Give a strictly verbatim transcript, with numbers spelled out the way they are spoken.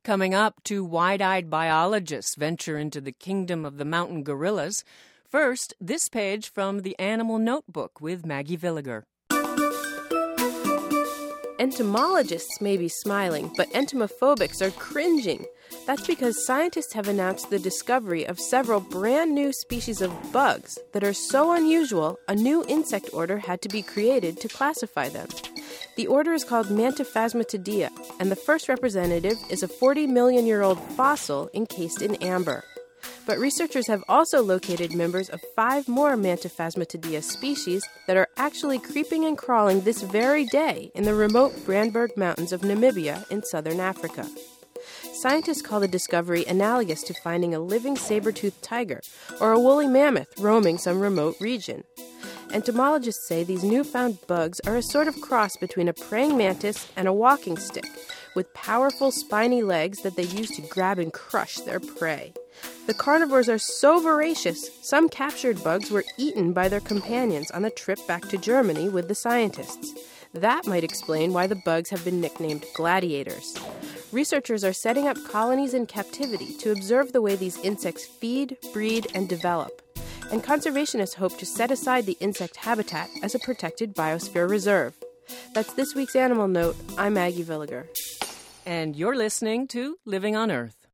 Coming up, two wide-eyed biologists venture into the kingdom of the mountain gorillas. First, this page from the Animal Notebook with Maggie Villiger. Entomologists may be smiling, but entomophobics are cringing. That's because scientists have announced the discovery of several brand new species of bugs that are so unusual, a new insect order had to be created to classify them. The order is called Mantophasmatidea, and the first representative is a forty million year old fossil encased in amber. But researchers have also located members of five more Mantophasmatidea species that are actually creeping and crawling this very day in the remote Brandberg Mountains of Namibia in southern Africa. Scientists call the discovery analogous to finding a living saber-toothed tiger or a woolly mammoth roaming some remote region. Entomologists say these newfound bugs are a sort of cross between a praying mantis and a walking stick, with powerful spiny legs that they use to grab and crush their prey. The carnivores are so voracious, some captured bugs were eaten by their companions on a trip back to Germany with the scientists. That might explain why the bugs have been nicknamed gladiators. Researchers are setting up colonies in captivity to observe the way these insects feed, breed, and develop. And conservationists hope to set aside the insect habitat as a protected biosphere reserve. That's this week's Animal Note. I'm Maggie Villiger. And you're listening to Living on Earth.